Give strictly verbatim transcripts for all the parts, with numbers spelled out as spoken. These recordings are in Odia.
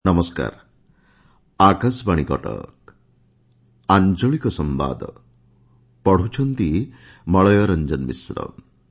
नमस्कार। आकाशवाणी कटक आंचलिक संवाद पढ़ुछंती मलय रंजन मिश्र।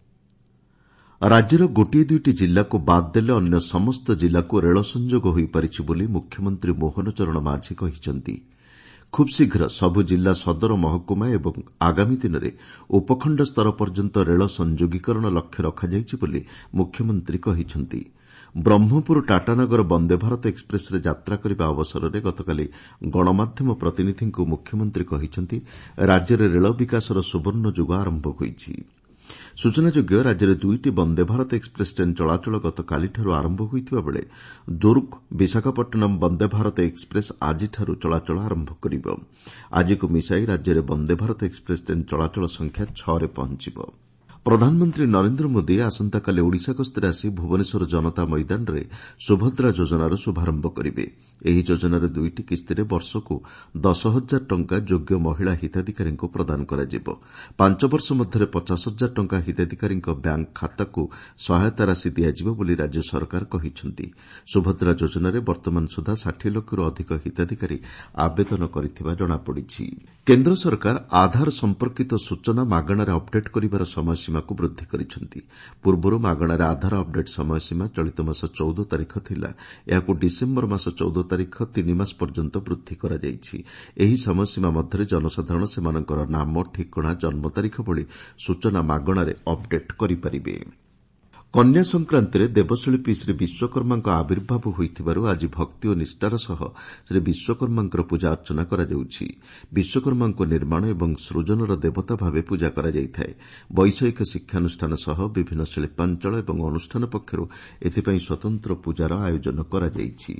राज्यर गोटे दुईटी जिला को बाद देले अन्य समस्त जिला को रेल संजोग हो पारिछि बोली मुख्यमंत्री मोहन चरण माझी कहिसंती। खूब शीघ्र सबु जिला सदर महकुमा एवं आगामी दिन में उपखंड स्तर पर्यंत रेल संयोगीकरण लक्ष्य रखाଯାଇଛି बोली मुख्यमंत्री कहिसंती। ब्रह्मपुर टाटानगर वंदे भारत एक्सप्रेस रे यात्रा करने अवसर में गतकाली गणमाध्यम प्रतिनिधि को मुख्यमंत्री कहिसंती राज्य में रेल विकासर सुवर्ण युग आरंभ होईछि। सूचनायोग्य राज्य में दुईटी वंदे भारत एक्सप्रेस ट्रेन चलाचल गतकालीठारू आरंभ होइतिबा बेले दुर्ग विशाखापट्टनम वंदे भारत एक्सप्रेस आजिठारू चलाचल आरंभ करिब। आज को मिसाई राज्य में वंदे भारत एक्सप्रेस ट्रेन चलाचल संख्या छह रे पहुंचिब। प्रधानमंत्री नरेन्द्र मोदी आसंताकाली ओडिशा गस्ତରେ आसी भुवनेश्वर जनता मैदान रे सुभद्रा योजनार शुभारंभ करिवे। ଏହି ଯୋଜନାରେ ଦୁଇଟି କିସ୍ତିରେ ବର୍ଷକୁ ଦଶ ହଜାର ଟଙ୍କା ଯୋଗ୍ୟ ମହିଳା ହିତାଧିକାରୀଙ୍କୁ ପ୍ରଦାନ କରାଯିବ। ପାଞ୍ଚ ବର୍ଷ ମଧ୍ୟରେ ପଚାଶ ହଜାର ଟଙ୍କା ହିତାଧିକାରୀଙ୍କ ବ୍ୟାଙ୍କ ଖାତାକୁ ସହାୟତା ରାଶି ଦିଆଯିବ ବୋଲି ରାଜ୍ୟ ସରକାର କହିଛନ୍ତି। ସୁଭଦ୍ରା ଯୋଜନାରେ ବର୍ତ୍ତମାନ ସୁଦ୍ଧା ଷାଠିଏ ଲକ୍ଷରୁ ଅଧିକ ହିତାଧିକାରୀ ଆବେଦନ କରିଥିବା ଜଣାପଡ଼ିଛି। କେନ୍ଦ୍ର ସରକାର ଆଧାର ସମ୍ପର୍କିତ ସୂଚନା ମାଗଣାରେ ଅପଡେଟ୍ କରିବାର ସମୟସୀମାକୁ ବୃଦ୍ଧି କରିଛନ୍ତି। ପୂର୍ବରୁ ମାଗଣାରେ ଆଧାର ଅପଡେଟ୍ ସମୟସୀମା ଚଳିତ ମାସ ଚଉଦ ତାରିଖ ଥିଲା। ଏହାକୁ ଡିସେମ୍ବର ମାସ ଚଉଦ ତାରିଖ ତିନି ମାସ ପର୍ଯ୍ୟନ୍ତ ବୃଦ୍ଧି କରାଯାଇଛି। ଏହି ସମୟସୀମା ମଧ୍ୟରେ ଜନସାଧାରଣ ସେମାନଙ୍କର ନାମ, ଠିକଣା, ଜନ୍ମ ତାରିଖ ଭଳି ସୂଚନା ମାଗଣାରେ ଅପଡେଟ୍ କରିପାରିବେ। କନ୍ୟା ସଂକ୍ରାନ୍ତିରେ ଦେବଶିଳ୍ପୀ ଶ୍ରୀ ବିଶ୍ୱକର୍ମାଙ୍କ ଆବିର୍ଭାବ ହୋଇଥିବାରୁ ଆଜି ଭକ୍ତି ଓ ନିଷ୍ଠାର ସହ ଶ୍ରୀ ବିଶ୍ୱକର୍ମାଙ୍କର ପୂଜା ଅର୍ଚ୍ଚନା କରାଯାଉଛି। ବିଶ୍ୱକର୍ମାଙ୍କୁ ନିର୍ମାଣ ଏବଂ ସୃଜନର ଦେବତା ଭାବେ ପୂଜା କରାଯାଇଥାଏ। ବୈଷୟିକ ଶିକ୍ଷାନୁଷ୍ଠାନ ସହ ବିଭିନ୍ନ ଶିଳ୍ପାଞ୍ଚଳ ଏବଂ ଅନୁଷ୍ଠାନ ପକ୍ଷରୁ ଏଥିପାଇଁ ସ୍ୱତନ୍ତ୍ର ପୂଜାର ଆୟୋଜନ କରାଯାଇଛି।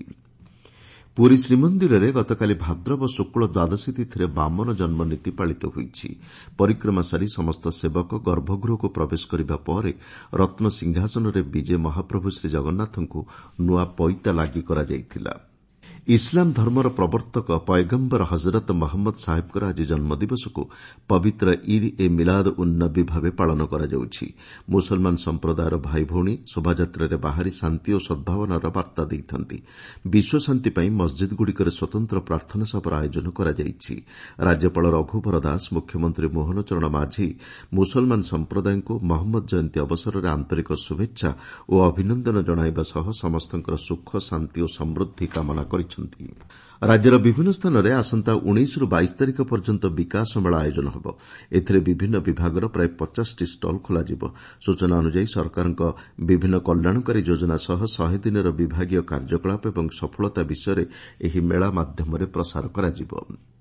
ପୁରୀ ଶ୍ରୀମନ୍ଦିରରେ ଗତକାଲି ଭାଦ୍ରବ ଶୁକ୍ଳ ଦ୍ୱାଦଶୀ ତିଥିରେ ବାମନ ଜନ୍ମ ନୀତି ପାଳିତ ହୋଇଛି। ପରିକ୍ରମା ସାରି ସମସ୍ତ ସେବକ ଗର୍ଭଗୃହକୁ ପ୍ରବେଶ କରିବା ପରେ ରତ୍ନସିଂହାସନରେ ବିଜେ ମହାପ୍ରଭୁ ଶ୍ରୀଜଗନ୍ନାଥଙ୍କୁ ନୂଆ ପଇତା ଲାଗି କରାଯାଇଥିଲା। ଇସ୍ଲାମ ଧର୍ମର ପ୍ରବର୍ତ୍ତକ ପୟଗମ୍ବର ହଜରତ ମହମ୍ମଦ ସାହେବଙ୍କର ଆଜି ଜନ୍ମଦିବସକୁ ପବିତ୍ର ଇଦ୍ ଏ ମିଲାଦ ଉନ୍ ନବୀ ଭାବେ ପାଳନ କରାଯାଉଛି। ମୁସଲମାନ ସମ୍ପ୍ରଦାୟର ଭାଇଭଉଣୀ ଶୋଭାଯାତ୍ରାରେ ବାହାରି ଶାନ୍ତି ଓ ସଦ୍ଭାବନାର ବାର୍ତ୍ତା ଦେଇଥାନ୍ତି। ବିଶ୍ୱଶାନ୍ତି ପାଇଁ ମସ୍ଜିଦ୍ଗୁଡ଼ିକରେ ସ୍ୱତନ୍ତ୍ର ପ୍ରାର୍ଥନା ସଭାର ଆୟୋଜନ କରାଯାଇଛି। ରାଜ୍ୟପାଳ ରଘୁବର ଦାସ, ମୁଖ୍ୟମନ୍ତ୍ରୀ ମୋହନ ଚରଣ ମାଝୀ ମୁସଲମାନ ସମ୍ପ୍ରଦାୟଙ୍କୁ ମହମ୍ମଦ ଜୟନ୍ତୀ ଅବସରରେ ଆନ୍ତରିକ ଶୁଭେଚ୍ଛା ଓ ଅଭିନନ୍ଦନ ଜଣାଇବା ସହ ସମସ୍ତଙ୍କର ସୁଖ, ଶାନ୍ତି ଓ ସମୃଦ୍ଧି କାମନା କରିଛନ୍ତି। ରାଜ୍ୟର ବିଭିନ୍ନ ସ୍ଥାନରେ ଆସନ୍ତା ଉଣେଇଶରୁ ବାଇଶ ତାରିଖ ପର୍ଯ୍ୟନ୍ତ ବିକାଶ ମେଳା ଆୟୋଜନ ହେବ। ଏଥିରେ ବିଭିନ୍ନ ବିଭାଗର ପ୍ରାୟ ପଚାଶଟି ଷ୍ଟଲ୍ ଖୋଲାଯିବ। ସୂଚନା ଅନୁଯାୟୀ ସରକାରଙ୍କ ବିଭିନ୍ନ କଲ୍ୟାଣକାରୀ ଯୋଜନା ସହ ଶହେ ଦିନର ବିଭାଗୀୟ କାର୍ଯ୍ୟକଳାପ ଏବଂ ସଫଳତା ବିଷୟରେ ଏହି ମେଳା ମାଧ୍ୟମରେ ପ୍ରସାର କରାଯିବ।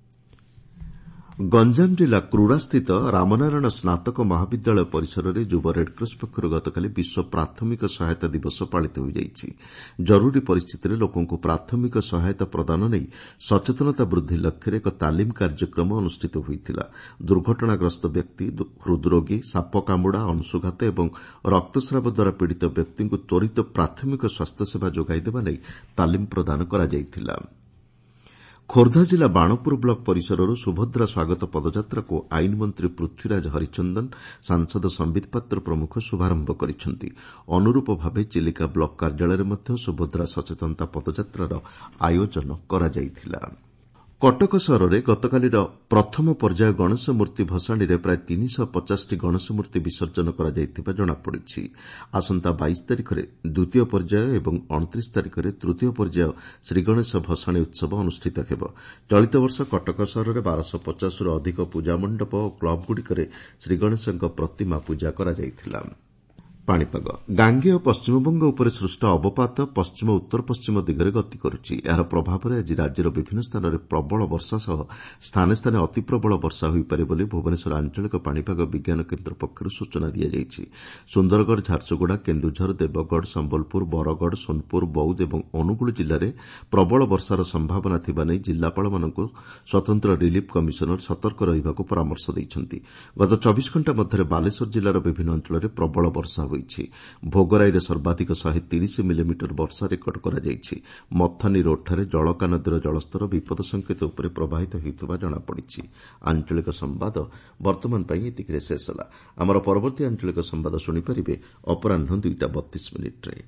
ଗଞ୍ଜାମ ଜିଲ୍ଲା କ୍ରୁରାସ୍ଥିତ ରାମନାରାୟଣ ସ୍ନାତକ ମହାବିଦ୍ୟାଳୟ ପରିସରରେ ଯୁବ ରେଡ୍କ୍ରସ ପକ୍ଷରୁ ଗତକାଲି ବିଶ୍ୱ ପ୍ରାଥମିକ ସହାୟତା ଦିବସ ପାଳିତ ହୋଇଯାଇଛି। ଜରୁରୀ ପରିସ୍ଥିତିରେ ଲୋକଙ୍କୁ ପ୍ରାଥମିକ ସହାୟତା ପ୍ରଦାନ ନେଇ ସଚେତନତା ବୃଦ୍ଧି ଲକ୍ଷ୍ୟରେ ଏକ ତାଲିମ କାର୍ଯ୍ୟକ୍ରମ ଅନୁଷ୍ଠିତ ହୋଇଥିଲା। ଦୁର୍ଘଟଣାଗ୍ରସ୍ତ ବ୍ୟକ୍ତି, ହୃଦରୋଗୀ, ସାପ କାମୁଡ଼ା, ଅଂଶୁଘାତ ଏବଂ ରକ୍ତସ୍ରାବ ଦ୍ୱାରା ପୀଡ଼ିତ ବ୍ୟକ୍ତିଙ୍କୁ ତ୍ୱରିତ ପ୍ରାଥମିକ ସ୍ୱାସ୍ଥ୍ୟସେବା ଯୋଗାଇ ଦେବା ନେଇ ତାଲିମ ପ୍ରଦାନ କରାଯାଇଥିଲା। ଖୋର୍ଦ୍ଧା ଜିଲ୍ଲା ବାଣପୁର ବ୍ଲକ ପରିସରରୁ ସୁଭଦ୍ରା ସ୍ୱାଗତ ପଦଯାତ୍ରାକୁ ଆଇନମନ୍ତ୍ରୀ ପୃଥ୍ୱୀରାଜ ହରିଚନ୍ଦନ, ସାଂସଦ ସମ୍ବିତ ପାତ୍ର ପ୍ରମୁଖ ଶୁଭାରମ୍ଭ କରିଛନ୍ତି। ଅନୁରୂପ ଭାବେ ଚିଲିକା ବ୍ଲକ କାର୍ଯ୍ୟାଳୟରେ ମଧ୍ୟ ସୁଭଦ୍ରା ସଚେତନତା ପଦଯାତ୍ରାର ଆୟୋଜନ କରାଯାଇଥିଲା। କଟକ ସହରରେ ଗତକାଲିର ପ୍ରଥମ ପର୍ଯ୍ୟାୟ ଗଣେଶ ମୂର୍ତ୍ତି ଭସାଣୀରେ ପ୍ରାୟ ତିନିଶହ ପଚାଶଟି ଗଣେଶ ମୂର୍ତ୍ତି ବିସର୍ଜନ କରାଯାଇଥିବା ଜଣାପଡ଼ିଛି। ଆସନ୍ତା ବାଇଶ ତାରିଖରେ ଦ୍ୱିତୀୟ ପର୍ଯ୍ୟାୟ ଏବଂ ଅଣତିରିଶ ତାରିଖରେ ତୃତୀୟ ପର୍ଯ୍ୟାୟ ଶ୍ରୀଗଣେଶ ଭସାଣୀ ଉତ୍ସବ ଅନୁଷ୍ଠିତ ହେବ। ଚଳିତ ବର୍ଷ କଟକ ସହରରେ ବାରଶହ ପଚାଶରୁ ଅଧିକ ପୂଜା ମଣ୍ଡପ ଓ କ୍ଲବ୍ଗୁଡ଼ିକରେ ଶ୍ରୀଗଣେଶଙ୍କ ପ୍ରତିମା ପୂଜା କରାଯାଇଥିଲା। ପାଣିପାଗ। ଗାଙ୍ଗେୟ ପଶ୍ଚିମବଙ୍ଗ ଉପରେ ସୃଷ୍ଟ ଅବପାତ ପଶ୍ଚିମ ଉତ୍ତର ପଶ୍ଚିମ ଦିଗରେ ଗତି କରୁଛି। ଏହାର ପ୍ରଭାବରେ ଆଜି ରାଜ୍ୟର ବିଭିନ୍ନ ସ୍ଥାନରେ ପ୍ରବଳ ବର୍ଷା ସହ ସ୍ଥାନେ ସ୍ଥାନେ ଅତି ପ୍ରବଳ ବର୍ଷା ହୋଇପାରେ ବୋଲି ଭୁବନେଶ୍ୱର ଆଞ୍ଚଳିକ ପାଣିପାଗ ବିଜ୍ଞାନ କେନ୍ଦ୍ର ପକ୍ଷରୁ ସୂଚନା ଦିଆଯାଇଛି। ସୁନ୍ଦରଗଡ଼, ଝାରସୁଗୁଡ଼ା, କେନ୍ଦୁଝର, ଦେବଗଡ଼, ସମ୍ବଲପୁର, ବରଗଡ଼, ସୋନପୁର, ବୌଦ୍ଧ ଏବଂ ଅନୁଗୁଳ ଜିଲ୍ଲାରେ ପ୍ରବଳ ବର୍ଷାର ସମ୍ଭାବନା ଥିବା ନେଇ ଜିଲ୍ଲାପାଳମାନଙ୍କୁ ସ୍ୱତନ୍ତ୍ର ରିଲିଫ୍ କମିଶନର ସତର୍କ ରହିବାକୁ ପରାମର୍ଶ ଦେଇଛନ୍ତି। ଗତ ଚବିଶ ଘଣ୍ଟା ମଧ୍ୟରେ ବାଲେଶ୍ୱର ଜିଲ୍ଲାର ବିଭିନ୍ନ ଅଞ୍ଚଳରେ ପ୍ରବଳ ବର୍ଷା ହୋଇଛି। ଭୋଗରାଇରେ ସର୍ବାଧିକ ଶହେ ତିରିଶ ମିଲିମିଟର ବର୍ଷା ରେକର୍ଡ କରାଯାଇଛି। ମଥାନୀ ରୋଡ୍ଠାରେ ଜଳକା ନଦୀର ଜଳସ୍ତର ବିପଦ ସଂକେତ ଉପରେ ପ୍ରବାହିତ ହେଉଥିବା ଜଣାପଡ଼ିଛି। ଆଞ୍ଚଳିକ ସମ୍ବାଦ ବର୍ତ୍ତମାନ ପାଇଁ ଏତିକିରେ ଶେଷ ହେଲା। ଆମର ପରବର୍ତ୍ତୀ ଆଞ୍ଚଳିକ ସମ୍ବାଦ ଶୁଣିପାରିବେ ଅପରାହ୍ନ ଦୁଇଟା ବତିଶ ମିନିଟ୍ରେ।